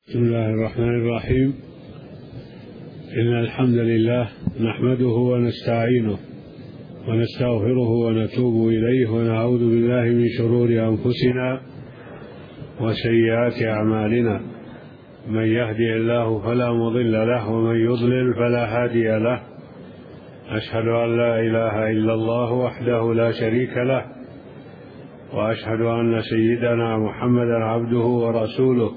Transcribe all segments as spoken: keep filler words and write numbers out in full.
بسم الله الرحمن الرحيم. إن الحمد لله نحمده ونستعينه ونستغفره ونتوب إليه ونعوذ بالله من شرور أنفسنا وسيئات أعمالنا. من يهدي الله فلا مضل له ومن يضلل فلا هادي له. أشهد أن لا إله إلا الله وحده لا شريك له، وأشهد أن سيدنا محمدا عبده ورسوله،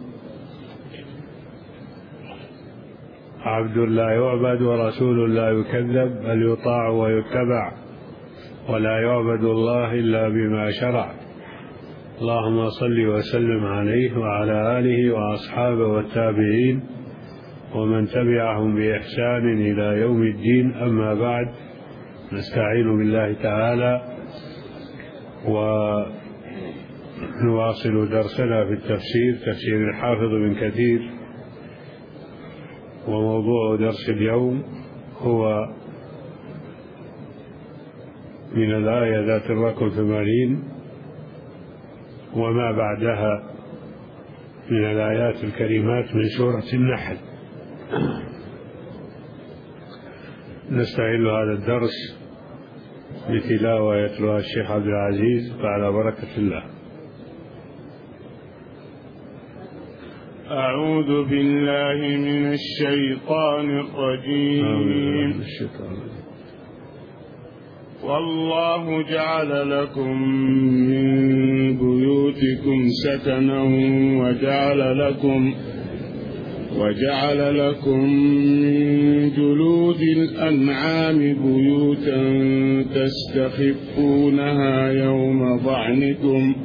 عبد لا يعبد ورسول لا يكذب، بل يطاع ويتبع، ولا يعبد الله إلا بما شرع. اللهم صل وسلم عليه وعلى آله وأصحابه والتابعين ومن تبعهم بإحسان إلى يوم الدين. أما بعد، نستعين بالله تعالى ونواصل درسنا في التفسير، تفسير الحافظ بن كثير. وموضوع درس اليوم هو من الآية ذات الرقم ثمانين وما بعدها من الآيات الكريمات من سورة النحل. نستهل هذا الدرس بتلاوة يتلوها الشيخ عبد العزيز وعلى بركة الله. أعوذ بالله من الشيطان الرجيم. والله جعل لكم من بيوتكم سكنا وجعل لكم وجعل لكم من جلود الأنعام بيوتا تستخفونها يوم ظعنكم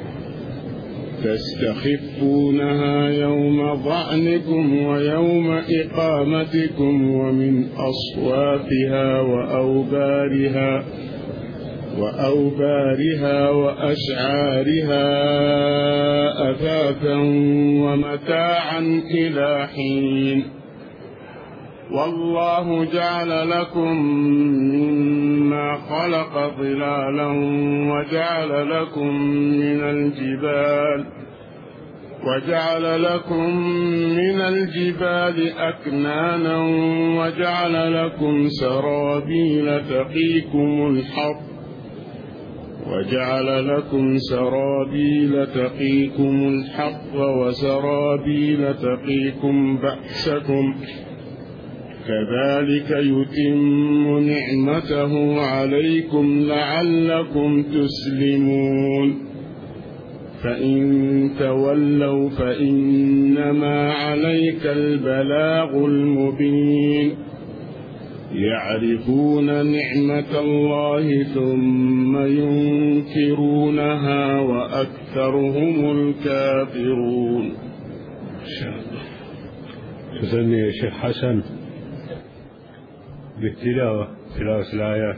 تستخفونها يوم ظعنكم ويوم إقامتكم، ومن أصوافها وأوبارها وأوبارها وأشعارها أثاثا ومتاعا إلى حين. والله جعل لكم مما خلق ظلالا وجعل لكم من الجبال وجعل لكم من الجبال أكنانا وجعل لكم سرابيل تقيكم الحر وجعل لكم سرابيل تقيكم الحر وسرابيل تقيكم بأسكم، كذلك يتم نعمته عليكم لعلكم تسلمون. فإن تولوا فإنما عليك البلاغ المبين. يعرفون نعمة الله ثم ينكرونها وأكثرهم الكافرون. إن شاء الله. تثني يا شيخ حسن بالتلاوة، تلاوة الآيات.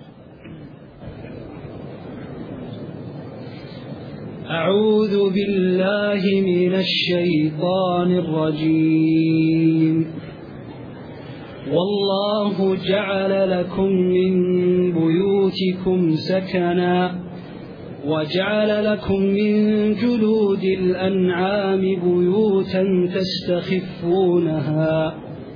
أعوذ بالله من الشيطان الرجيم. والله جعل لكم من بيوتكم سكنا وجعل لكم من جلود الأنعام بيوتا تستخفونها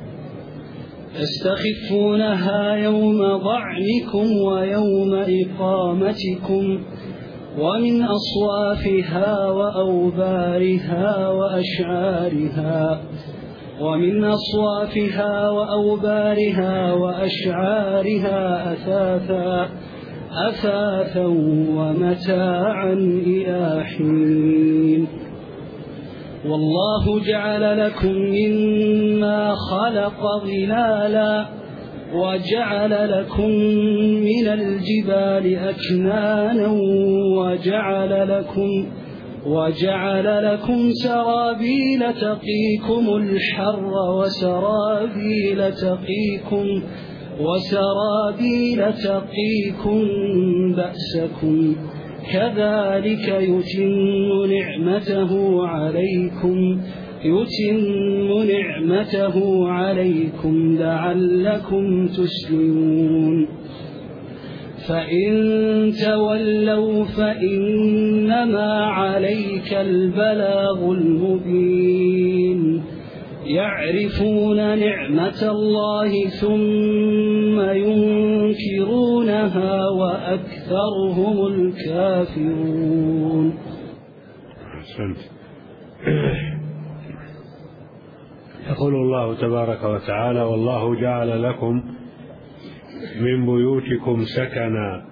تستخفونها يوم ظعنكم ويوم إقامتكم، ومن أصوافها وأوبارها وأشعارها ومن أصوافها وأوبارها وأشعارها أثاثا أثاثا ومتاعا إلى حين. والله جعل لكم مما خلق ظلالا وجعل لكم من الجبال أكنانا وجعل لكم وجعل لكم سرابيل تقيكم الحر وسرابيل تقيكم وسرابيل تقيكم بأسكم، كذلك يتم نعمته عليكم يتم نعمته عليكم لعلكم تسلمون. فإن تولوا فإنما عليك البلاغ المبين. يعرفون نعمة الله ثم ينكرونها وأكثرهم الكافرون. أحسنت. يقول الله تبارك وتعالى: والله جعل لكم من بيوتكم سكنا.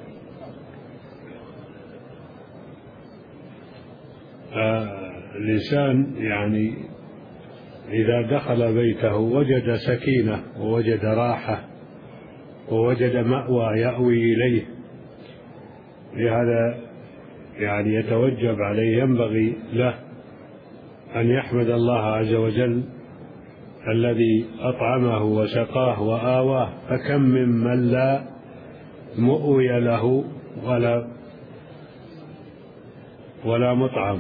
الإنسان يعني إذا دخل بيته وجد سكينة ووجد راحة ووجد مأوى يأوي إليه، لهذا يعني يتوجب عليه، ينبغي له أن يحمد الله عز وجل الذي أطعمه وسقاه وآواه، فكم ممن لا مؤوي له ولا ولا مطعم.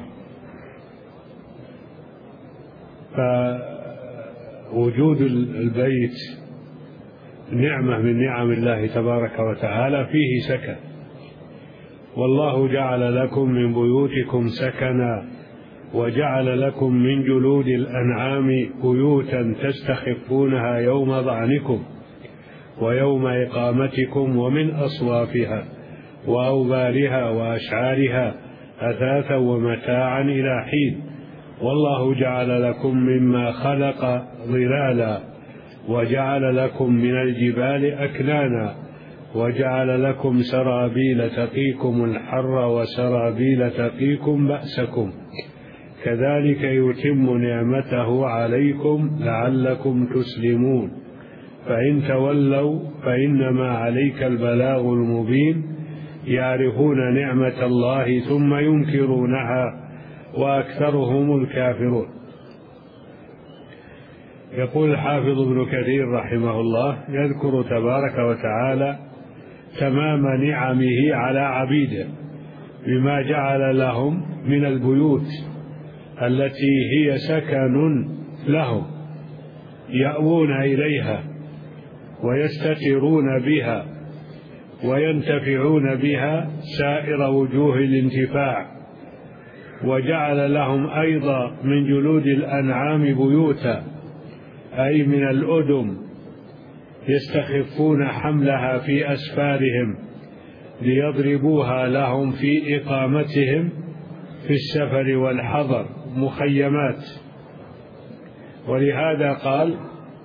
فوجود البيت نعمة من نعم الله تبارك وتعالى، فيه سكن. والله جعل لكم من بيوتكم سكنا وجعل لكم من جلود الأنعام بيوتا تستخفونها يوم ظعنكم ويوم إقامتكم ومن أصوافها وأوبارها وأشعارها أثاثا ومتاعا إلى حين. والله جعل لكم مما خلق ظلالا وجعل لكم من الجبال أكنانا وجعل لكم سرابيل تقيكم الحر وسرابيل تقيكم بأسكم كذلك يتم نعمته عليكم لعلكم تسلمون. فإن تولوا فإنما عليك البلاغ المبين. يعرفون نعمة الله ثم ينكرونها وأكثرهم الكافرون. يقول الحافظ ابن كثير رحمه الله: يذكر تبارك وتعالى تمام نعمه على عبيده بما جعل لهم من البيوت التي هي سكن لهم يأوون إليها ويستترون بها وينتفعون بها سائر وجوه الانتفاع. وجعل لهم أيضا من جلود الأنعام بيوتا، أي من الأدم، يستخفون حملها في أسفارهم ليضربوها لهم في إقامتهم في السفر والحضر، مخيمات. ولهذا قال: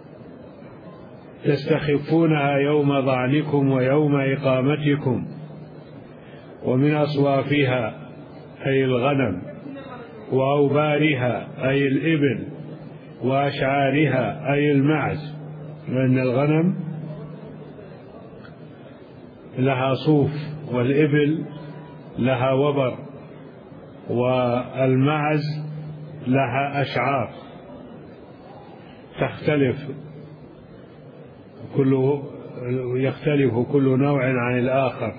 تستخفونها يوم ظعنكم ويوم إقامتكم. ومن أصوافها أي الغنم، وأوبارها أي الإبل، وأشعارها أي المعز، لأن الغنم لها صوف والإبل لها وبر والمعز لها أشعار تختلف، كل يختلف كل نوع عن الآخر.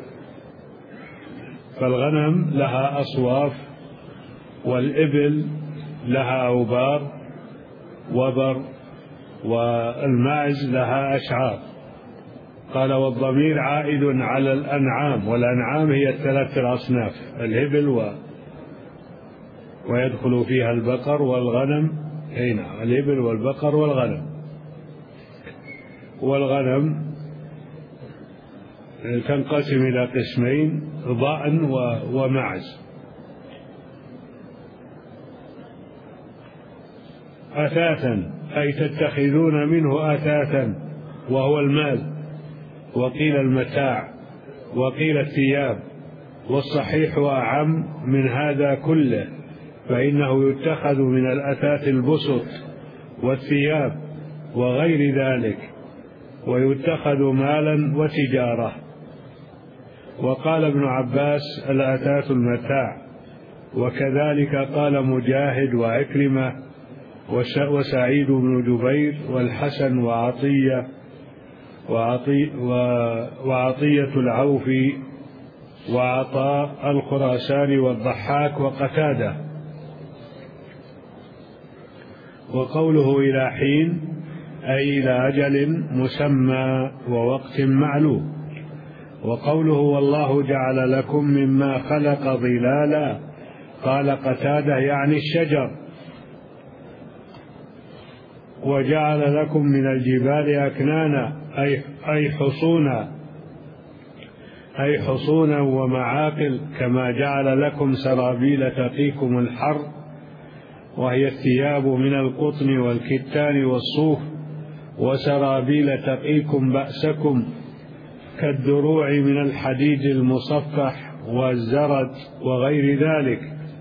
فالغنم لها أصواف والإبل لها أوبار وبر والمعز لها أشعار. قال: والضمير عائد على الأنعام، والأنعام هي الثلاث الأصناف: الإبل و... ويدخل فيها البقر والغنم. هنا الإبل والبقر والغنم. والغنم تنقسم إلى قسمين: ضأن ومعز. أثاثا أي تتخذون منه أثاثا وهو المال، وقيل المتاع، وقيل الثياب، والصحيح أعم من هذا كله، فإنه يتخذ من الأثاث البسط والثياب وغير ذلك، ويتخذ مالا وتجارة. وقال ابن عباس: الأثاث المتاع. وكذلك قال مجاهد وعكرمة وسعيد بن جبير والحسن وعطية وعطي وعطية العوفي وعطاء الخراساني والضحاك وقتادة. وقوله إلى حين أي إلى أجل مسمى ووقت معلوم. وقوله: والله جعل لكم مما خلق ظلالا، قال قتادة يعني الشجر. وجعل لكم من الجبال أكنانا أي أي حصونا أي حصونا ومعاقل، كما جعل لكم سرابيل تقيكم الحر، وهي الثياب من القطن والكتان والصوف، وسرابيل تقيكم بأسكم كالدروع من الحديد المصفح والزرد وغير ذلك.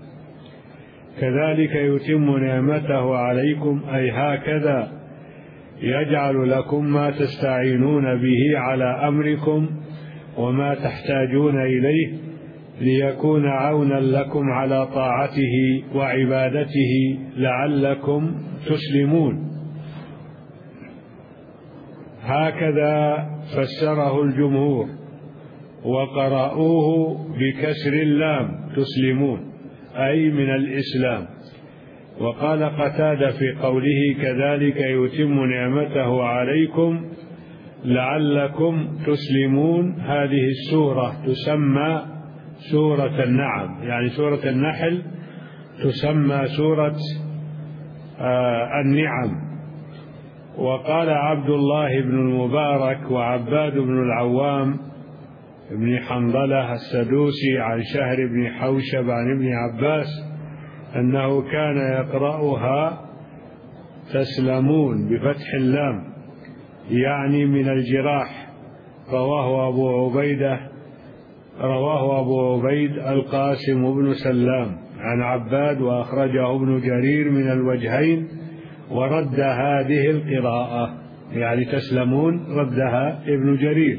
كذلك يتم نعمته عليكم، أي هكذا يجعل لكم ما تستعينون به على أمركم وما تحتاجون إليه، ليكون عونا لكم على طاعته وعبادته لعلكم تسلمون. هكذا فسره الجمهور، وقرأوه بكسر اللام تسلمون أي من الإسلام. وقال قتادة في قوله كذلك يتم نعمته عليكم لعلكم تسلمون، هذه السورة تسمى سورة النعم، يعني سورة النحل تسمى سورة آه النعم. وقال عبد الله بن المبارك وعباد بن العوام بن حنظلة السدوسي عن شهر بن حوشب عن ابن عباس أنه كان يقرأها تسلمون بفتح اللام، يعني من الجراح. رواه أبو عبيدة رواه أبو عبيد القاسم بن سلام عن عباد، وأخرجه ابن جرير من الوجهين، ورد هذه القراءة يعني تسلمون ردها ابن جرير.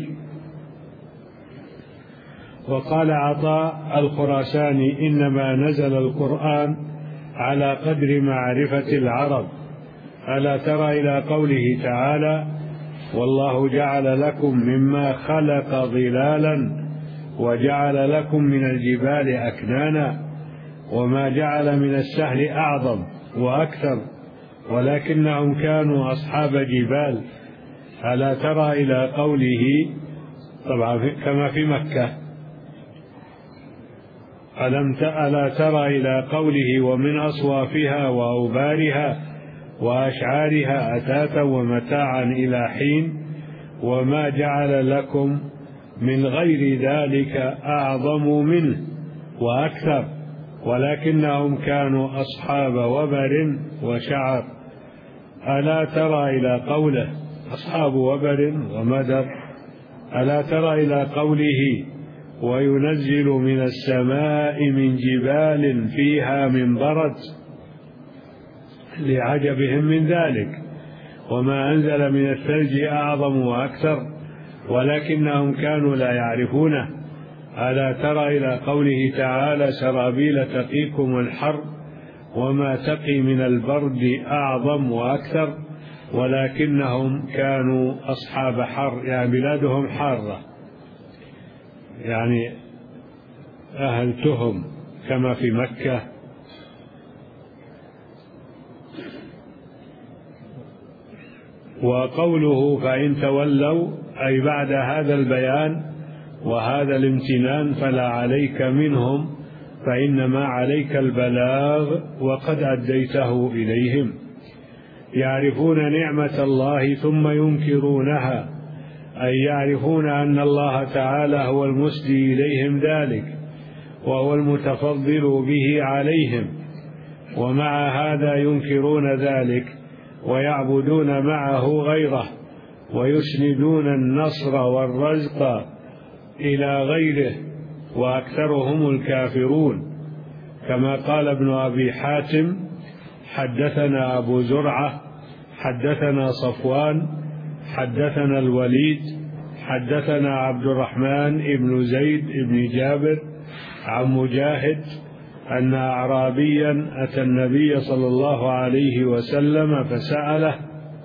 وقال عطاء الخراساني إنما نزل القرآن على قدر معرفة العرب. ألا ترى إلى قوله تعالى والله جعل لكم مما خلق ظلالا وجعل لكم من الجبال أكنانا وما جعل من السهل أعظم وأكثر ولكنهم كانوا أصحاب جبال. ألا ترى إلى قوله طبعا كما في مكة ألم ألا ترى إلى قوله ومن أصوافها وأوبارها وأشعارها أثاثا ومتاعا إلى حين وما جعل لكم من غير ذلك أعظم منه وأكثر ولكنهم كانوا أصحاب وبر وشعر. ألا ترى إلى قوله أصحاب وبر ومدر. ألا ترى إلى قوله وينزل من السماء من جبال فيها من برد لعجبهم من ذلك وما أنزل من الثلج أعظم وأكثر ولكنهم كانوا لا يعرفونه. ألا ترى إلى قوله تعالى سرابيل تقيكم الحر وما تقي من البرد أعظم وأكثر ولكنهم كانوا أصحاب حر، يعني بلادهم حارة، يعني أهل تهم كما في مكة. وقوله فإن تولوا أي بعد هذا البيان وهذا الامتنان فلا عليك منهم فإنما عليك البلاغ وقد أديته إليهم. يعرفون نعمة الله ثم ينكرونها، أي يعرفون أن الله تعالى هو المسدي إليهم ذلك وهو المتفضل به عليهم، ومع هذا ينكرون ذلك ويعبدون معه غيره ويسندون النصر والرزق إلى غيره، وأكثرهم الكافرون. كما قال ابن أبي حاتم حدثنا أبو زرعة حدثنا صفوان حدثنا الوليد حدثنا عبد الرحمن بن زيد بن جابر عن مجاهد أن أعرابيا أتى النبي صلى الله عليه وسلم فسأله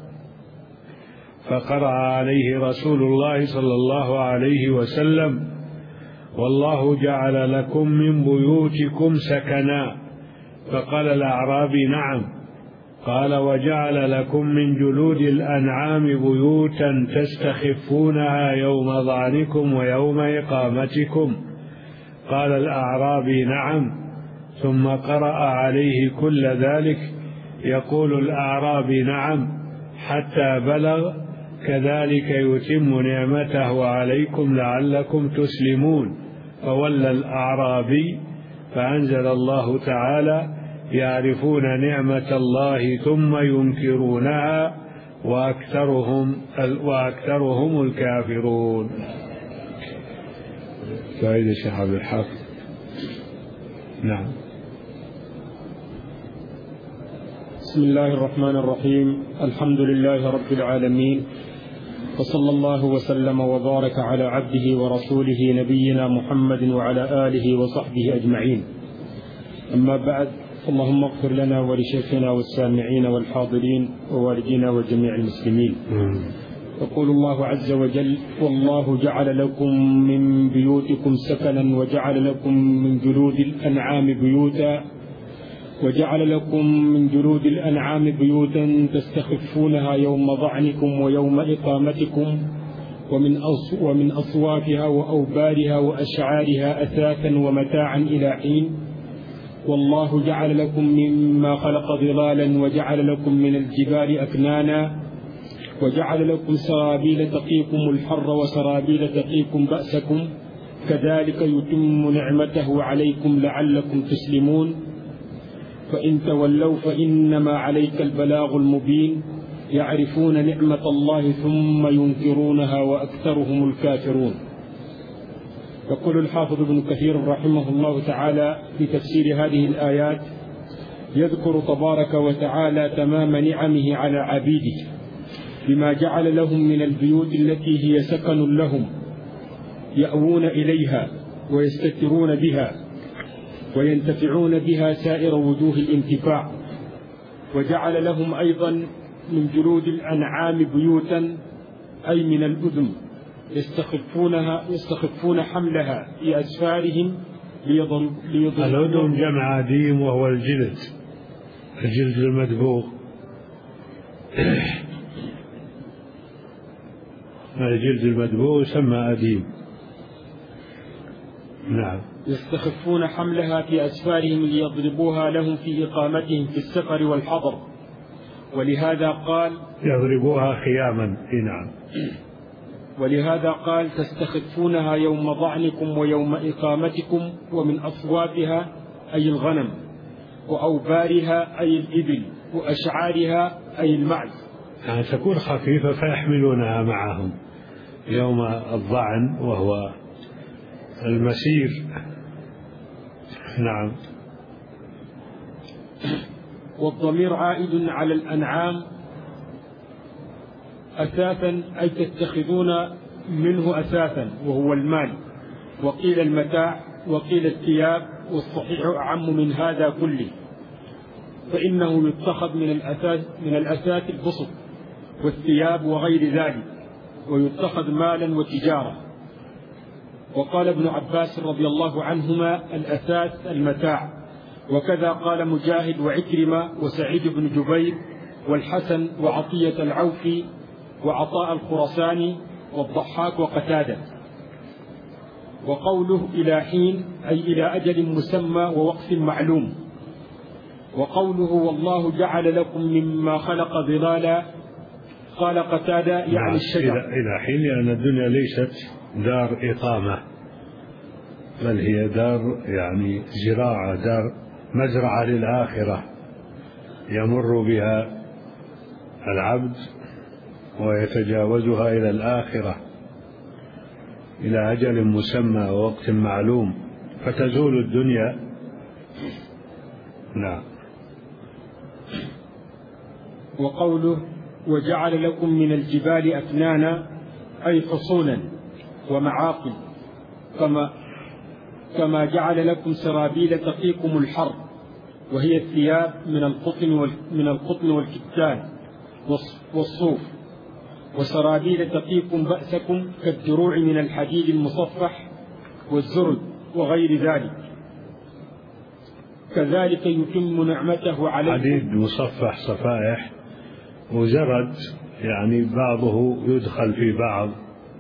فقرأ عليه رسول الله صلى الله عليه وسلم والله جعل لكم من بيوتكم سكنا. فقال الأعرابي نعم. قال وجعل لكم من جلود الأنعام بيوتا تستخفونها يوم ظعنكم ويوم إقامتكم. قال الأعرابي نعم. ثم قرأ عليه كل ذلك. يقول الأعرابي نعم حتى بلغ كذلك يتم نعمته عليكم لعلكم تسلمون، فولى الأعرابي، فأنزل الله تعالى: يعرفون نعمة الله ثم ينكرونها وأكثرهم وأكثرهم الكافرون. فإذا شعب الحق. نعم. بسم الله الرحمن الرحيم. الحمد لله رب العالمين، وصلى الله وسلم وبارك على عبده ورسوله نبينا محمد وعلى آله وصحبه أجمعين. أما بعد، اللهم اغفر لنا ولشيخنا والسامعين والحاضرين ووالدينا وجميع المسلمين. يقول الله عز وجل: والله جعل لكم من بيوتكم سكنا وجعل لكم من جلود الأنعام بيوتا وجعل لكم من جلود الأنعام بيوتا تستخفونها يوم ضعنكم ويوم إقامتكم ومن ومن أصوافها وأوبارها وأشعارها أثاثا ومتاعا إلى حين. والله جعل لكم مما خلق ظلالا وجعل لكم من الجبال أكنانا وجعل لكم سرابيل تقيكم الحر وسرابيل تقيكم بأسكم كذلك يتم نعمته عليكم لعلكم تسلمون. فإن تولوا فإنما عليك البلاغ المبين. يعرفون نعمة الله ثم ينكرونها وأكثرهم الكافرون. يقول الحافظ ابن كثير رحمه الله تعالى في تفسير هذه الآيات: يذكر تبارك وتعالى تمام نعمه على عبيده بما جعل لهم من البيوت التي هي سكن لهم يأوون إليها ويستترون بها وينتفعون بها سائر وجوه الانتفاع. وجعل لهم أيضا من جلود الأنعام بيوتا أي من الأذن يستخفونها يستخفون حملها في أسفارهم ليضرب الأذن جمع أديم وهو الجلد الجلد المدبوغ. الجلد المدبوغ يسمى أديم. نعم. يستخفون حملها في أسفارهم ليضربوها لهم في إقامتهم في السفر والحضر. ولهذا قال يضربوها خياما. نعم. ولهذا قال: تستخفونها يوم ضعنكم ويوم إقامتكم ومن أصوافها أي الغنم وأوبارها أي الإبل وأشعارها أي المعز. يعني تكون خفيفة فيحملونها معهم يوم الضعن وهو المسير. نعم. والضمير عائد على الأنعام أثاثا أي تتخذون منه أثاثا وهو المال، وقيل المتاع وقيل الثياب، والصحيح أعم من هذا كله، فإنه يتخذ من الأثاث من الأثاث البسط والثياب وغير ذلك، ويتخذ مالا وتجارة. وقال ابن عباس رضي الله عنهما: الأثاث المتاع. وكذا قال مجاهد وعكرمة وسعيد بن جبير والحسن وعطية العوفي وعطاء الخرساني والضحاك وقتادة. وقوله إلى حين أي إلى أجل مسمى ووقت معلوم. وقوله والله جعل لكم مما خلق ظلالا قال قتادة يعني الشجر. إلى حين لأن الدنيا ليست دار إقامة، بل هي دار يعني زراعة، دار مزرعة للآخرة يمر بها العبد ويتجاوزها إلى الآخرة إلى أجل مسمى ووقت معلوم، فتزول الدنيا. نعم. وقوله وجعل لكم من الجبال أكنانا أي حصونا ومعاقل، كما كما جعل لكم سرابيل تقيكم الحر، وهي الثياب من القطن من القطن والكتان والصوف، وسرابيل تقيكم بأسكم كالدروع من الحديد المصفح والزرد وغير ذلك. كذلك يتم نعمته عليكم. حديد مصفح صفائح وزرد يعني بعضه يدخل في بعض.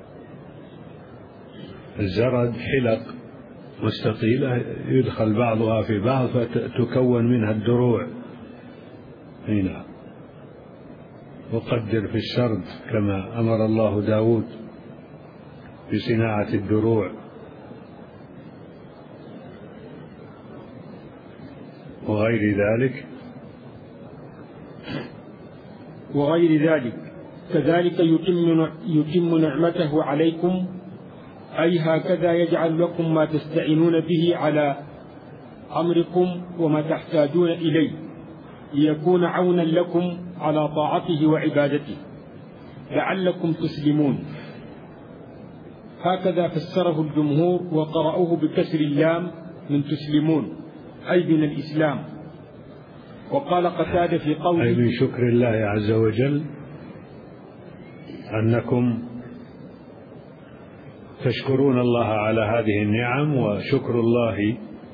الزرد حلق مستطيلة يدخل بعضها في بعض فتكون منها الدروع. هنا وقدر في السرد كما أمر الله داود بصناعة الدروع وغير ذلك وغير ذلك كذلك يتم يتم نعمته عليكم، أي هكذا يجعل لكم ما تستعينون به على أمركم وما تحتاجون إليه ليكون عونا لكم على طاعته وعبادته لعلكم تسلمون. هكذا فسره الجمهور وقرأوه بكسر اللام من تسلمون أي من الإسلام. وقال قتادة في قوله أي من شكر الله عز وجل أنكم تشكرون الله على هذه النعم، وشكر الله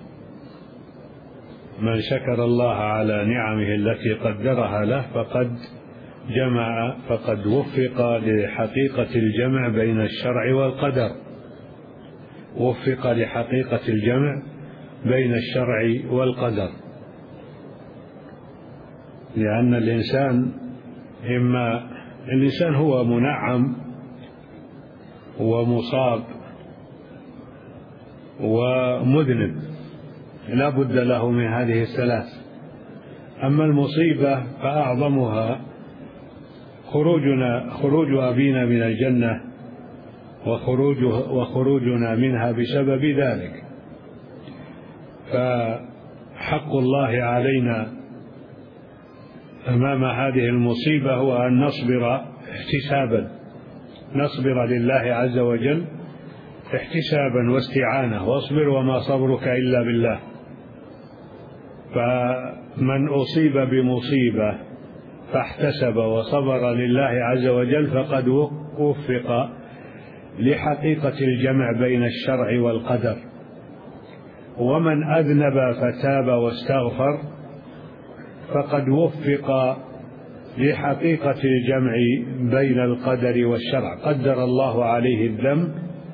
من شكر الله على نعمه التي قدرها له فقد جمع فقد وفق لحقيقة الجمع بين الشرع والقدر، وفق لحقيقة الجمع بين الشرع والقدر، لأن الإنسان إما الإنسان هو منعم ومصاب ومذنب لا بد له من هذه الثلاث. أما المصيبة فأعظمها خروجنا خروج أبينا من الجنة وخروجنا منها بسبب ذلك. فحق الله علينا أمام هذه المصيبة هو أن نصبر احتسابا، نصبر لله عز وجل احتسابا واستعانة، واصبر وما صبرك إلا بالله. فمن أصيب بمصيبة فاحتسب وصبر لله عز وجل فقد وفق لحقيقة الجمع بين الشرع والقدر. ومن أذنب فتاب واستغفر فقد وفق لحقيقة الجمع بين القدر والشرع، قدر الله عليه الذنب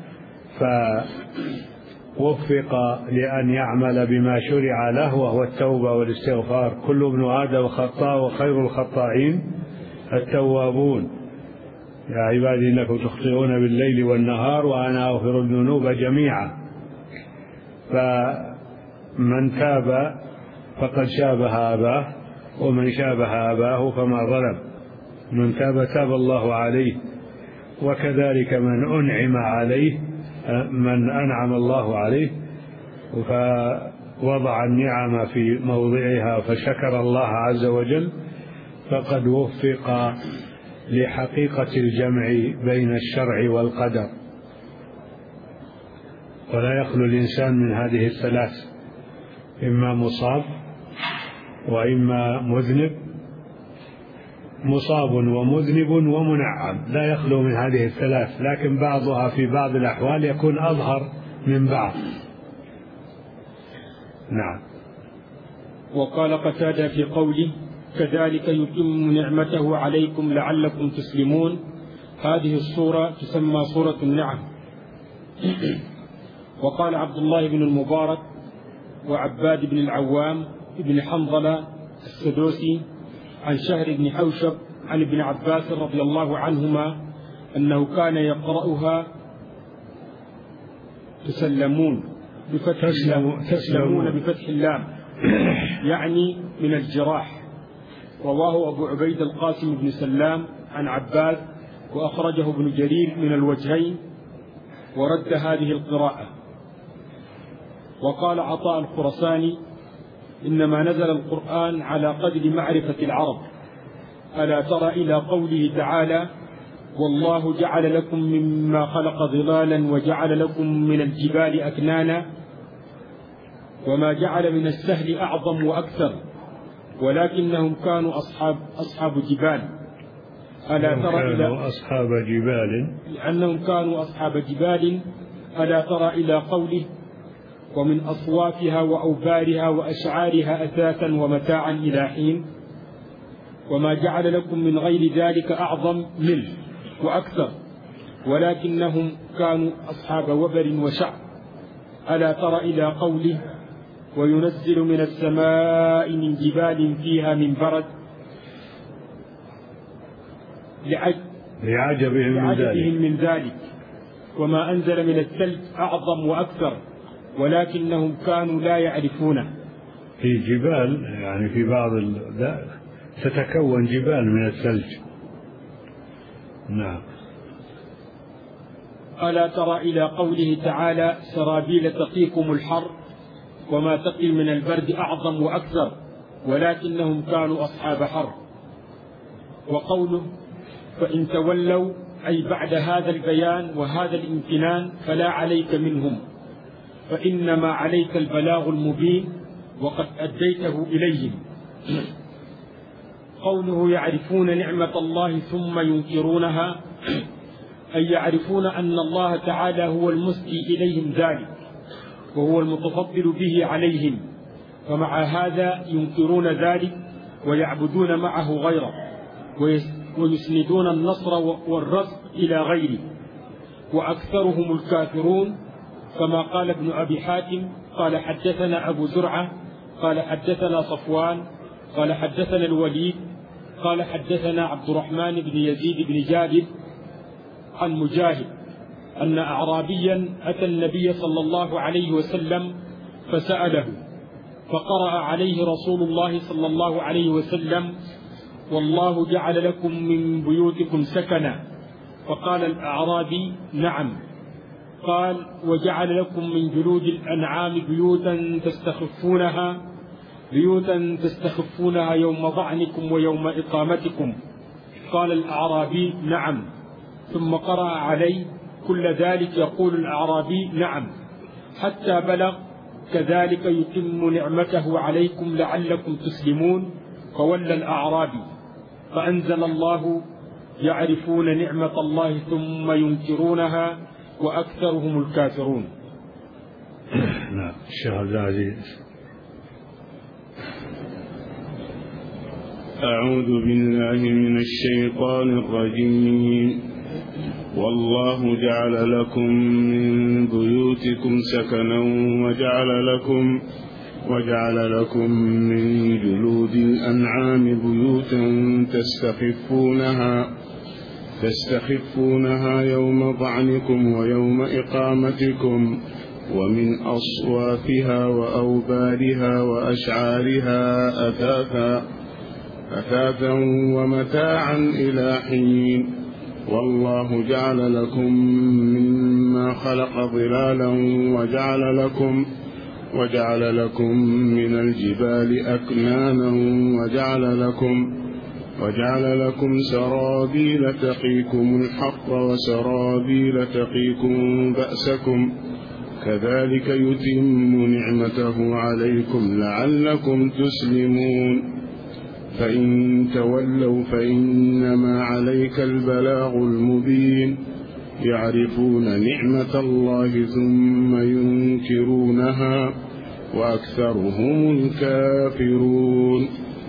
فوفق لأن يعمل بما شرع له وهو التوبة والاستغفار. كل ابن آدم خطاء وخير الخطائين التوابون. يا عبادي إنكم تخطئون بالليل والنهار وأنا أغفر الذنوب جميعا. فمن تاب فقد شابه أباه، ومن شابه أباه فما ظلم. من تاب تاب الله عليه، وكذلك من أنعم عليه من أنعم الله عليه فوضع النعم في موضعها فشكر الله عز وجل فقد وفق لحقيقة الجمع بين الشرع والقدر. ولا يخلو الإنسان من هذه الثلاث، إما مصاب وإما مذنب، مصاب ومذنب ومنعم، لا يخلو من هذه الثلاث، لكن بعضها في بعض الأحوال يكون أظهر من بعض. نعم. وقال قتادة في قوله كذلك يتم نعمته عليكم لعلكم تسلمون، هذه السورة تسمى سورة النعم. وقال عبد الله بن المبارك وعباد بن العوام بن حنظلة السدوسي عن شهر بن حوشب عن ابن عباس رضي الله عنهما أنه كان يقرأها تسلمون بفتح اللام تسلمون بفتح اللام يعني من الجراح. رواه أبو عبيد القاسم بن سلام عن عباس، وأخرجه ابن جرير من الوجهين ورد هذه القراءة. وقال عطاء الخرساني إنما نزل القرآن على قدر معرفة العرب. ألا ترى إلى قوله تعالى والله جعل لكم مما خلق ظلالا وجعل لكم من الجبال أكنانا وما جعل من السهل أعظم وأكثر ولكنهم كانوا أصحاب أصحاب جبال. ألا ترى إلى أصحاب جبال لأنهم كانوا أصحاب جبال. ألا ترى إلى قوله ومن أصوافها وأوبارها وأشعارها أثاثا ومتاعا إلى حين وما جعل لكم من غير ذلك أعظم منه وأكثر ولكنهم كانوا أصحاب وبر وشعب. ألا ترى إلى قوله وينزل من السماء من جبال فيها من برد لعجبهم من ذلك. من ذلك وما أنزل من الثلج أعظم وأكثر ولكنهم كانوا لا يعرفونه. في جبال يعني في بعض تتكون جبال من الثلج. نعم. ألا ترى إلى قوله تعالى سرابيل تقيكم الحر وما تقي من البرد أعظم وأكثر ولكنهم كانوا أصحاب حر. وقوله فإن تولوا أي بعد هذا البيان وهذا الامتنان فلا عليك منهم فإنما عليك البلاغ المبين وقد أديته إليهم. قوله يعرفون نعمة الله ثم ينكرونها أي يعرفون أن الله تعالى هو المسدي إليهم ذلك وهو المتفضل به عليهم فمع هذا ينكرون ذلك ويعبدون معه غيره ويسندون النصر والرزق إلى غيره. وأكثرهم الكافرون كما قال ابن أبي حاتم قال حدثنا أبو زرعة قال حدثنا صفوان قال حدثنا الوليد قال حدثنا عبد الرحمن بن يزيد بن جابر عن مجاهد أن أعرابيا أتى النبي صلى الله عليه وسلم فسأله فقرأ عليه رسول الله صلى الله عليه وسلم والله جعل لكم من بيوتكم سكنا. فقال الأعرابي نعم. قال وجعل لكم من جلود الأنعام بيوتا تستخفونها بيوتا تستخفونها يوم ضعنكم ويوم إقامتكم. قال الأعرابي نعم. ثم قرأ عليه كل ذلك يقول الأعرابي نعم حتى بلغ كذلك يتم نعمته عليكم لعلكم تسلمون. فولى الأعرابي فأنزل الله يعرفون نعمة الله ثم ينكرونها وأكثرهم الكافرون. نعم. الشيخ عبد العزيز. أعوذ بالله من الشيطان الرجيم. والله جعل لكم من بيوتكم سكنا وجعل لكم وجعل لكم من جلود الأنعام بيوتا تستخفونها تستخفونها يوم ضعنكم ويوم إقامتكم ومن أصوافها وأوبارها وأشعارها أثاثا أثاثا ومتاعا إلى حين. والله جعل لكم مما خلق ظلالا وجعل لكم وجعل لكم من الجبال أكنانا وجعل لكم وجعل لكم سرابيل تقيكم الحر وسرابيل تقيكم بأسكم كذلك يتم نعمته عليكم لعلكم تسلمون. فإن تولوا فإنما عليك البلاغ المبين. يعرفون نعمة الله ثم ينكرونها وأكثرهم الكافرون.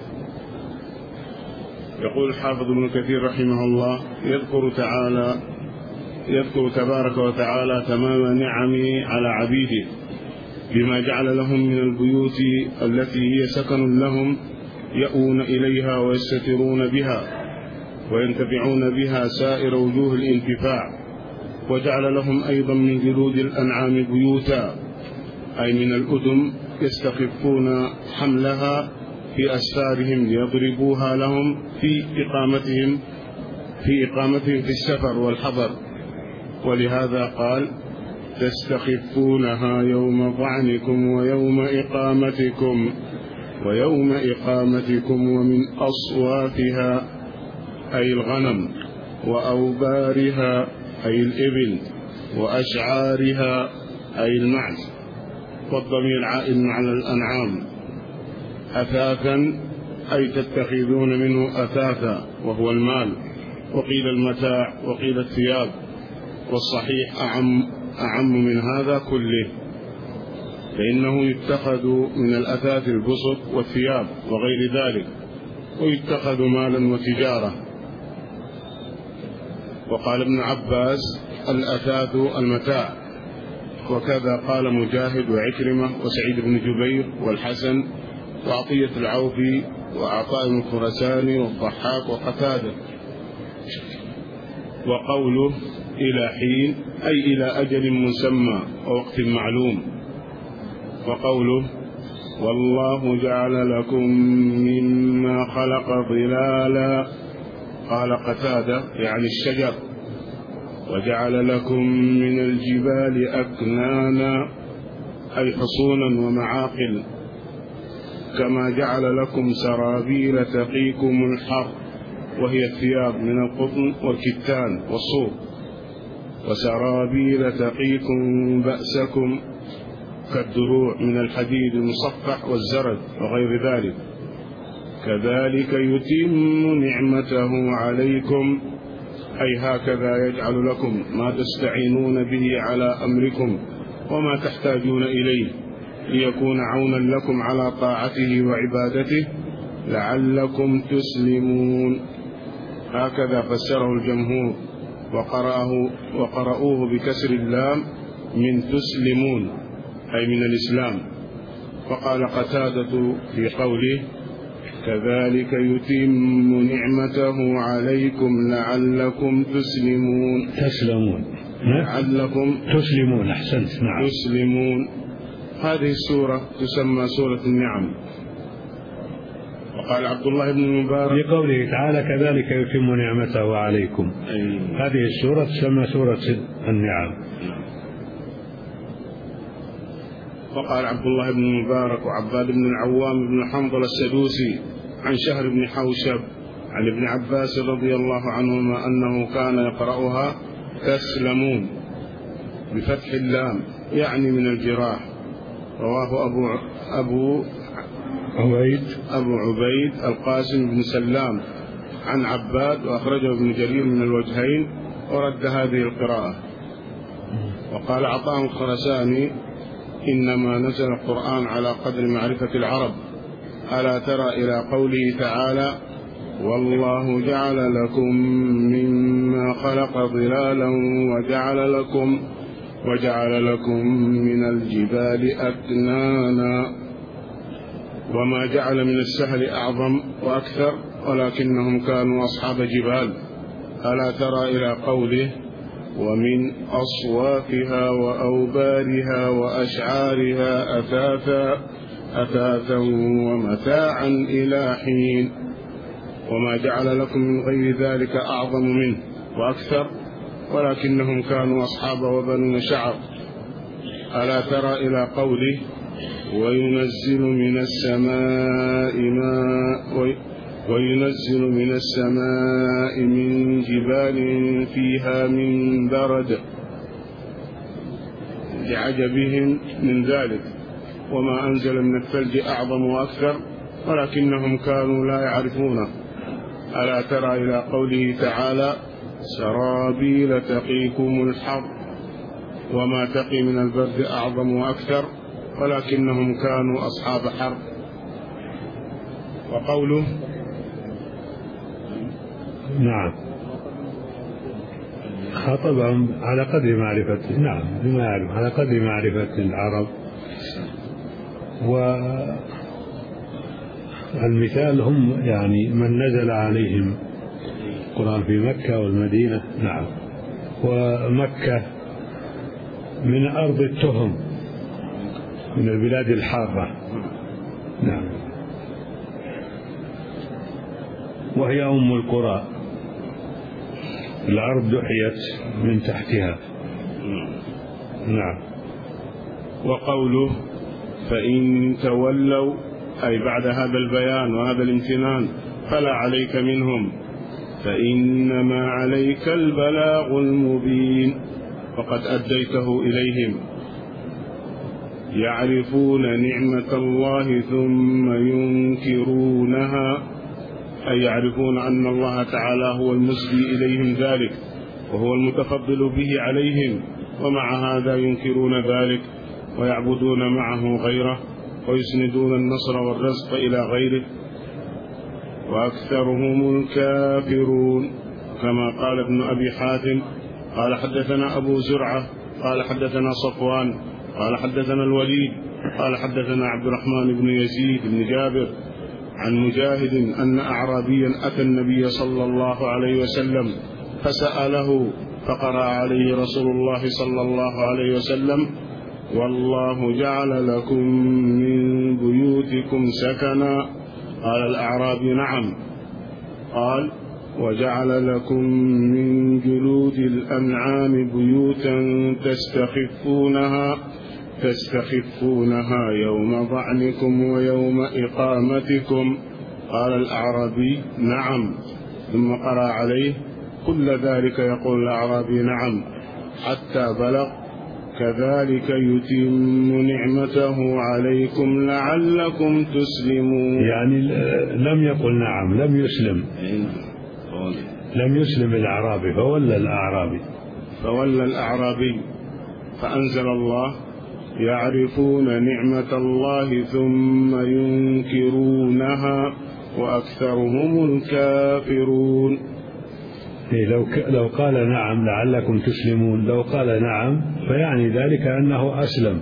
يقول الحافظ ابن كثير رحمه الله يذكر تعالى يذكر تبارك وتعالى تمام نعمه على عبيده بما جعل لهم من البيوت التي هي سكن لهم يأوون إليها ويستترون بها وينتفعون بها سائر وجوه الانتفاع. وجعل لهم أيضا من جلود الأنعام بيوتا أي من الأدم يستخفون حملها في أسفارهم ليضربوها لهم في إقامتهم في إقامتهم في السفر والحضر. ولهذا قال تستخفونها يوم ضعنكم ويوم إقامتكم ويوم إقامتكم ومن أصوافها أي الغنم وأوبارها أي الإبل وأشعارها أي المعز والضمير عائد على الأنعام. أثاثا أي تتخذون منه أثاثا وهو المال وقيل المتاع وقيل الثياب والصحيح أعم, أعم من هذا كله فإنه يتخذ من الأثاث البسط والثياب وغير ذلك ويتخذ مالا وتجارة. وقال ابن عباس الأثاث المتاع وكذا قال مجاهد وعكرمة وسعيد بن جبير والحسن وعطية العوفي وعطاء الخرساني والضحاك وقتادة. وقوله إلى حين أي إلى أجل مسمى ووقت معلوم. وقوله والله جعل لكم مما خلق ظلالا، قال قتادة يعني الشجر، وجعل لكم من الجبال أكنانا أي حصونا ومعاقل، كما جعل لكم سرابيل تقيكم الحر وهي الثياب من القطن والكتان والصوف، وسرابيل تقيكم بأسكم كالدروع من الحديد المصفح والزرد وغير ذلك، كذلك يتم نعمته عليكم أي هكذا يجعل لكم ما تستعينون به على أمركم وما تحتاجون إليه ليكون عونا لكم على طاعته وعبادته لعلكم تسلمون. هكذا فسره الجمهور وقرأه وقرأوه بكسر اللام من تسلمون أي من الإسلام. وقال قتادة في قوله كذلك يتم نعمته عليكم لعلكم تسلمون تسلمون لعلكم تسلمون أحسنت نعم تسلمون. هذه السورة تسمى سورة النعم. وقال عبد الله بن المبارك لقوله تعالى كذلك يتم نعمته عليكم، أي هذه السورة تسمى سورة النعم. وقال عبد الله بن المبارك وعباد بن العوام بن حنظل السدوسي عن شهر بن حوشب عن ابن عباس رضي الله عنهما أنه كان يقرأها تسلمون بفتح اللام يعني من الجراح. رواه أبو أبو عبيد أبو عبيد القاسم بن سلام عن عباد، وأخرجه ابن جرير من الوجهين ورد هذه القراءة. وقال عطاء الخرساني إنما نزل القرآن على قدر معرفة العرب، ألا ترى إلى قوله تعالى والله جعل لكم مما خلق ظلالا وجعل لكم وجعل لكم من الجبال أكنانا، وما جعل من السهل أعظم وأكثر ولكنهم كانوا أصحاب جبال، ألا ترى إلى قوله ومن أصوافها وأوبارها وأشعارها أثاثا أثاثا ومتاعا إلى حين، وما جعل لكم من غير ذلك أعظم منه وأكثر ولكنهم كانوا أصحاب وبنون شعر، ألا ترى إلى قوله وينزل من السماء ماء وينزل من السماء من جبال فيها من برد لعجبهم من ذلك، وما أنزل من الثلج أعظم وأكثر ولكنهم كانوا لا يعرفونه، ألا ترى إلى قوله تعالى سرابيل تقيكم الحر، وما تقي من البرد أعظم وأكثر ولكنهم كانوا أصحاب حرب. وقوله نعم خاطبهم على قدر معرفة نعم بما يعرف على قدر معرفة العرب. والمثال هم يعني من نزل عليهم القرآن في مكة والمدينة. نعم ومكة من أرض التهم من البلاد الحارة. نعم وهي أم القرى، الأرض دحيت من تحتها. نعم. وقوله فإن تولوا أي بعد هذا البيان وهذا الامتنان فلا عليك منهم فإنما عليك البلاغ المبين وقد أديته إليهم، يعرفون نعمة الله ثم ينكرونها أي يعرفون أن الله تعالى هو المسدي إليهم ذلك وهو المتفضل به عليهم، ومع هذا ينكرون ذلك ويعبدون معه غيره ويسندون النصر والرزق إلى غيره، وأكثرهم الكافرون. كما قال ابن أبي حاتم قال حدثنا أبو زرعة قال حدثنا صفوان قال حدثنا الوليد قال حدثنا عبد الرحمن بن يزيد بن جابر عن مجاهد أن أعرابيا أتى النبي صلى الله عليه وسلم فسأله فقرأ عليه رسول الله صلى الله عليه وسلم: والله جعل لكم من بيوتكم سكنا. قال الأعرابي: نعم. قال: وجعل لكم من جلود الأنعام بيوتا تستخفونها تستخفونها يوم ظعنكم ويوم إقامتكم. قال الأعرابي: نعم. ثم قرأ عليه: كل ذلك يقول الأعرابي: نعم، حتى بلغ: كذلك يتم نعمته عليكم لعلكم تسلمون. يعني لم يقل نعم، لم يسلم، لم يسلم الأعرابي، فولى الأعرابي فولى الأعرابي فأنزل الله: يعرفون نعمة الله ثم ينكرونها وأكثرهم الكافرون. لو لو قال نعم لعلكم تسلمون، لو قال نعم فيعني ذلك أنه أسلم.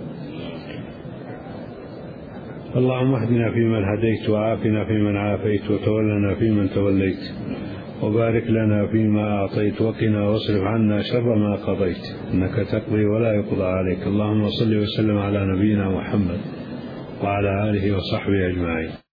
اللهم اهدنا فيمن هديت، وعافنا فيمن عافيت، وتولنا فيمن توليت، وبارك لنا فيما أعطيت، وقنا واصرف عنا شر ما قضيت، إنك تقضي ولا يقضى عليك. اللهم صل وسلم على نبينا محمد وعلى آله وصحبه أجمعين.